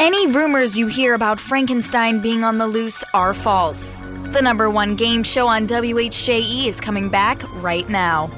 Any rumors you hear about Frankenstein being on the loose are false. The #1 game show on WHJE is coming back right now.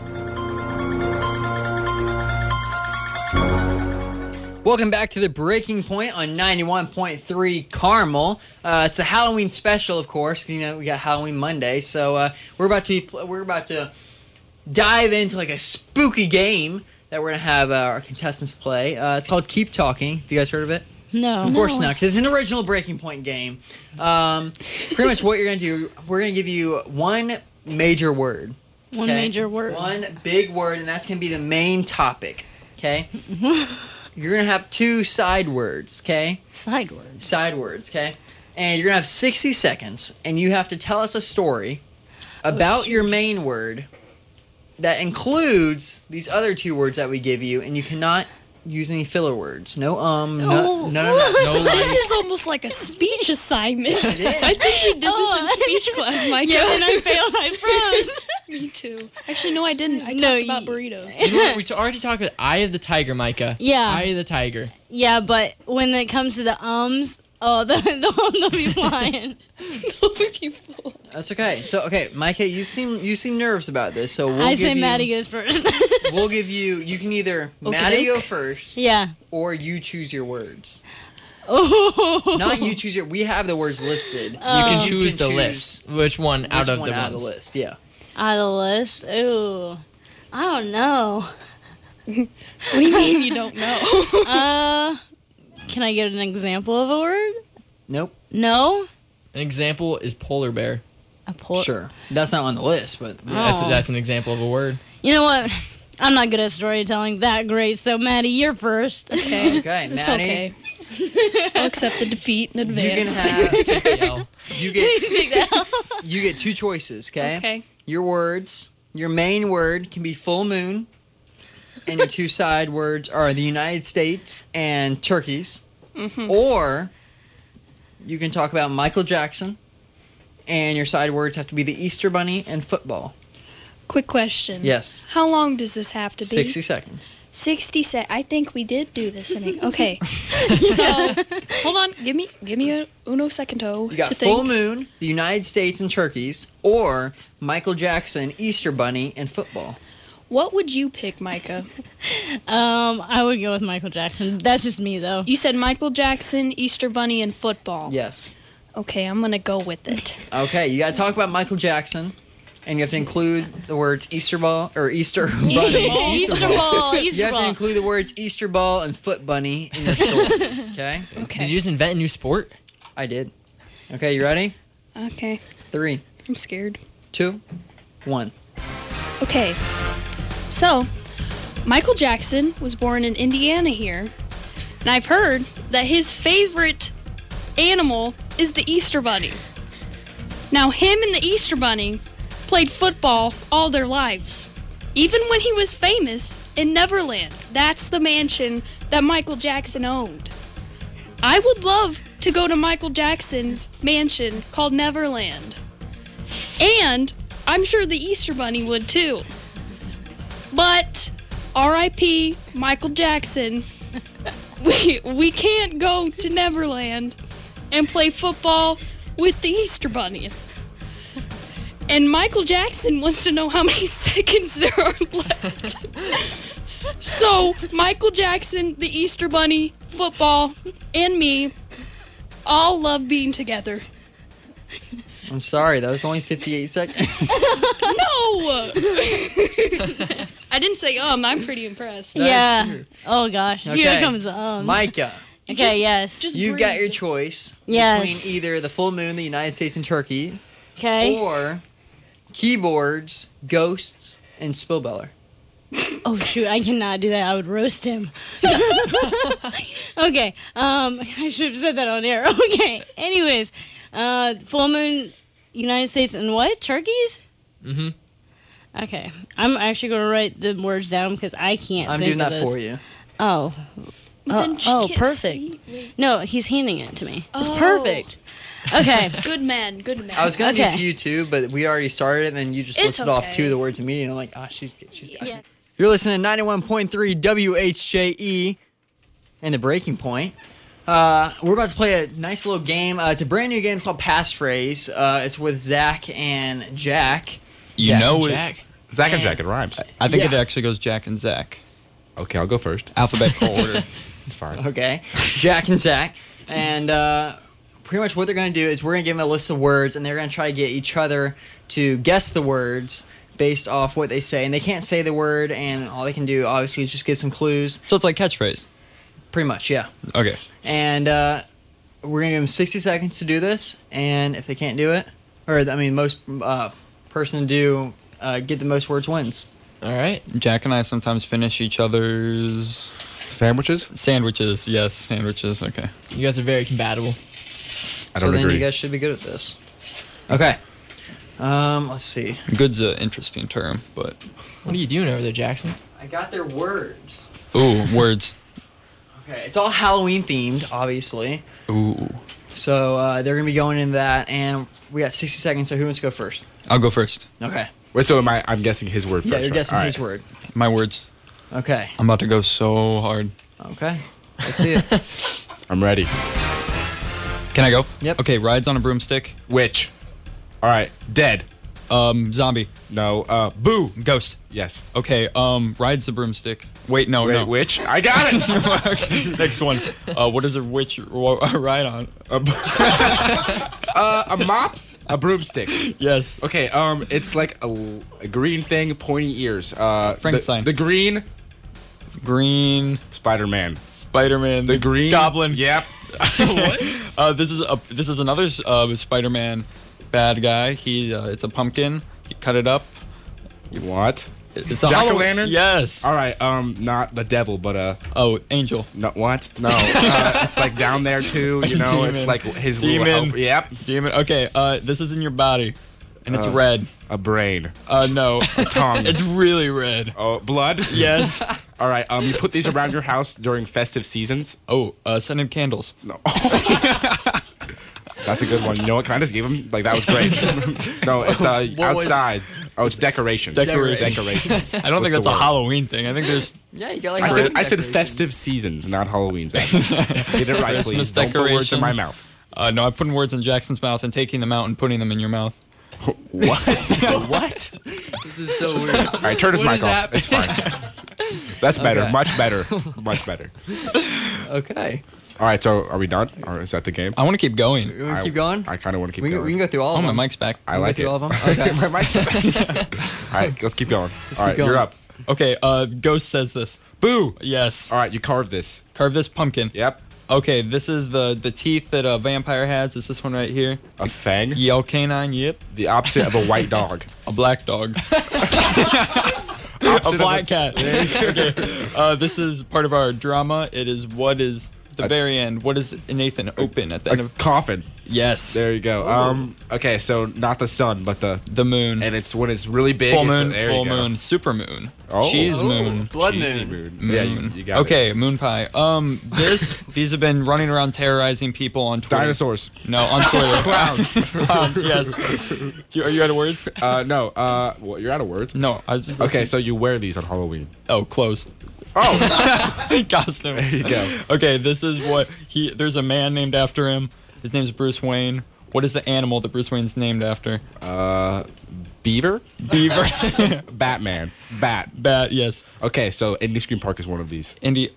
Welcome back to the Breaking Point on 91.3 Carmel. It's a Halloween special, of course. You know, we got Halloween Monday, so we're about to dive into like a spooky game that we're gonna have our contestants play. It's called Keep Talking. Have you guys heard of it? No. Of course not, because it's an original Breaking Point game. Pretty much what you're going to do, we're going to give you one major word. One major word. One big word, and that's going to be the main topic, okay? You're going to have 2 side words, okay? Side words. Side words, okay? And you're going to have 60 seconds, and you have to tell us a story about your main word that includes these other 2 words that we give you, and you cannot use any filler words. No, none of that. No This is almost like a speech assignment. It is. I think we did this in speech class, Micah. Yeah, and I failed. I froze. Me too. Actually, no, I didn't. I No, talked about burritos. You know what? We already talked about Eye of the Tiger, Micah. Yeah. Eye of the Tiger. Yeah, but when it comes to the they'll be flying. That's okay. So, okay, Micah, you seem nervous about this, so I say Maddie goes first. We'll give you. You can either Maddie go first, Yeah. or you choose your words. Oh. Not you choose your. We have the words listed. You can You choose can the choose list. Which one out of the out of ones? the list? Yeah. Out of the list? Ooh. I don't know. What do you mean you don't know? Can I get an example of a word? Nope. No? An example is polar bear. Sure. That's not on the list, but That's an example of a word. You know what? I'm not good at storytelling that great, so Maddie, you're first. Okay. okay, It's Maddie. okay. I'll accept the defeat in You can advance. have. Take the L. You get 2 choices. Okay. Okay. Your words. Your main word can be full moon, and your 2 side words are the United States and turkeys. Mm-hmm. Or you can talk about Michael Jackson, and your side words have to be the Easter Bunny and football. Quick question. Yes. How long does this have to be? 60 seconds. 60 seconds. I think we did do this. Okay. So, hold on. Give me a uno secondo You got to think. full moon, the United States and turkeys, or Michael Jackson, Easter Bunny, and football. What would you pick, Micah? I would go with Michael Jackson. That's just me, though. You said Michael Jackson, Easter Bunny, and football. Yes. Okay, I'm going to go with it. Okay, you got to talk about Michael Jackson, and you have to include the words Easter ball or Easter Bunny. Easter ball. Easter You have to ball. include the words Easter ball and foot bunny in your story. Okay? Okay. Did you just invent a new sport? I did. Okay, you ready? Okay. 3, I'm scared. 2, 1. Okay. So, Michael Jackson was born in Indiana here, and I've heard that his favorite animal is the Easter Bunny. Now, him and the Easter Bunny played football all their lives. Even when he was famous in Neverland, that's the mansion that Michael Jackson owned. I would love to go to Michael Jackson's mansion called Neverland. And I'm sure the Easter Bunny would too. But R.I.P. Michael Jackson, we can't go to Neverland and play football with the Easter Bunny. And Michael Jackson wants to know how many seconds there are left. So, Michael Jackson, the Easter Bunny, football, and me all love being together. I'm sorry, that was only 58 seconds. No! I didn't say I'm pretty impressed. Yeah. true. Oh, gosh. Okay. Here comes Micah, Okay, yes. Just you've breathe. got your choice Yes. between either the full moon, the United States and Turkey, Okay. or keyboards, ghosts, and Spillbeller. Oh, shoot. I cannot do that. I would roast him. Okay. I should have said that on air. Okay. Anyways, full moon, United States, and what? Turkeys? Mm-hmm. Okay. I'm actually going to write the words down because I can't I'm think doing of that this. for you. Oh. Then she Oh, can't perfect. see. Wait. No, he's handing it to me. It's Oh. perfect. Okay. Good man, good man. I was going to Okay. do to you too, but we already started, and then you just It's listed off okay. 2 of the words immediately. I'm like, she's got Yeah. it. You're listening to 91.3 WHJE and the Breaking Point. We're about to play a nice little game. It's a brand new game. It's called Passphrase. It's with Zach and Jack. You know it. Jack. Zach and Jack, it rhymes. I think it Yeah. actually goes Jack and Zach. Okay, I'll go first. Alphabetical order. It's fine. Okay, Jack and Zach, and pretty much what they're going to do is we're going to give them a list of words, and they're going to try to get each other to guess the words based off what they say. And they can't say the word, and all they can do obviously is just give some clues. So it's like catchphrase. Pretty much, yeah. Okay. And we're going to give them 60 seconds to do this, and if they can't do it, or I mean, most person to do get the most words wins. All right. Jack and I sometimes finish each other's Sandwiches? sandwiches. Yes, sandwiches. Okay. You guys are very compatible. I So don't then agree. you guys should be good at this. Okay. Let's see. Good's an interesting term, but What are you doing over there, Jackson? I got their words. ooh, words. Okay, it's all Halloween themed, obviously. Ooh. So they're gonna be going into that, and we got 60 seconds. So who wants to go first? I'll go first. Okay. Wait, so I'm guessing his word first. Yeah, you're right? guessing All his right. word. My words. Okay. I'm about to go so hard. Okay. Let's see it. I'm ready. Can I go? Yep. Okay, rides on a broomstick. Witch. All right. Dead. Zombie. No. Boo. Ghost. Yes. Okay, rides the broomstick. Wait, no, Wait, no. witch. I got it. Okay, next one. What does a witch ride on? A mop. A broomstick. Yes. Okay. It's like a green thing, pointy ears. Frankenstein. The green Green Spider-Man. Spider-Man. The green Goblin. Yep. This is another Spider-Man bad guy. It's a pumpkin. You cut it up. What? It's a Jack-o'-lantern? Yes. All right. Not the devil, but Oh, angel. no. What? No. It's like down there too. You know, it's Demon. like his Demon. little help. Yep. Demon. Okay. This is in your body, and it's red. A brain. No. Tongue. It's really red. Oh, blood. Yes. All right. You put these around your house during festive seasons. Oh, scented candles. No. That's a good one. You know what? Can I just give him? Like, that was great. No, it's What was- outside. Oh, it's decorations. Decorations. Decoration. I don't think that's a Halloween thing. I think there's Yeah, you got like. I said Halloween festive decorations. seasons, not Halloween. Zach. Get it right, Christmas please. Don't put words in my decorations. mouth. no. I'm putting words in Jackson's mouth and taking them out and putting them in your mouth. What? What? This is so weird. All right, turn his What mic is off. happening? It's fine. That's better. Okay. Much better. Much better. Okay. All right, so are we done? Or is that the game? I want to keep going. You want to keep going? I kind of want to keep we going. can go through all of Oh, them. my mic's back. I We can like go it. through all of them? Okay. My mic's All right, let's keep going. All right, keep going. you're up. Okay. Ghost says this. Boo. Yes. All right, you carved this. Carve this pumpkin. Yep. Okay. This is the teeth that a vampire has. It's this one right here. A fang. Yellow canine. Yep. The opposite of a white dog. A black dog. Opposite A of black cat. Okay. This is part of our drama. It is what is the very end. What does Nathan open at the end A of? coffin. Yes. There you go. Okay, so not the sun, but The moon. and it's when it's really big. Full it's moon. there you Full go. moon. Super moon. Oh. Cheese Oh. moon. Blood Cheesy moon. moon. Yeah, you got it. Okay, moon pie. These have been running around terrorizing people on Twitter. Dinosaurs. No, on Twitter. Clowns. Clowns. Yes. Are you out of words? No. Well, you're out of words. No, I was just Okay, so you wear these on Halloween. Oh, clothes. Oh, Costume. there you go. Okay, this is what there's a man named after him. His name's Bruce Wayne. What is the animal that Bruce Wayne's named after? Beaver. Beaver. Batman. Bat. Bat, yes. Okay, so Indy Screen Park is one of these.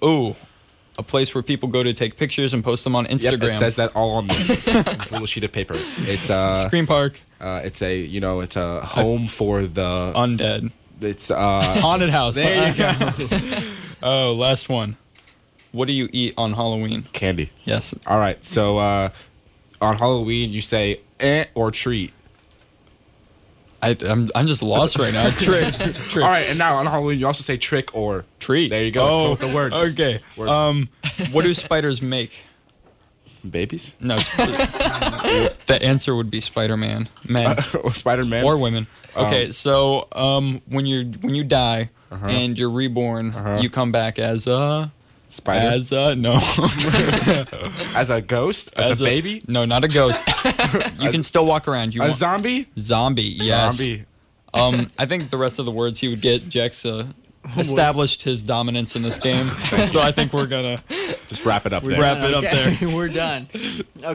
A place where people go to take pictures and post them on Instagram. Yep, it says that all on this little sheet of paper. It's Screen Park. it's a home for the Undead. it's Haunted house. There you go. Oh, last one. What do you eat on Halloween? Candy. Yes. All right, so on Halloween you say or treat. I'm just lost right now. Trick. All right, and now on Halloween you also say trick or Treat. There you go. Let's go with the words. Okay. Word. What do spiders make? Babies. No. The answer would be Spider-Man. Men Spider-Man. or women. Okay, so when you die and you're reborn, you come back as a Spider. no. As a ghost. As a baby. No, not a ghost. You can still walk around. You A want zombie. zombie? Yes. Zombie. I think the rest of the words he would get, Jax established his dominance in this game, so I think we're gonna Just wrap it up there. Wrap it up there. We're done.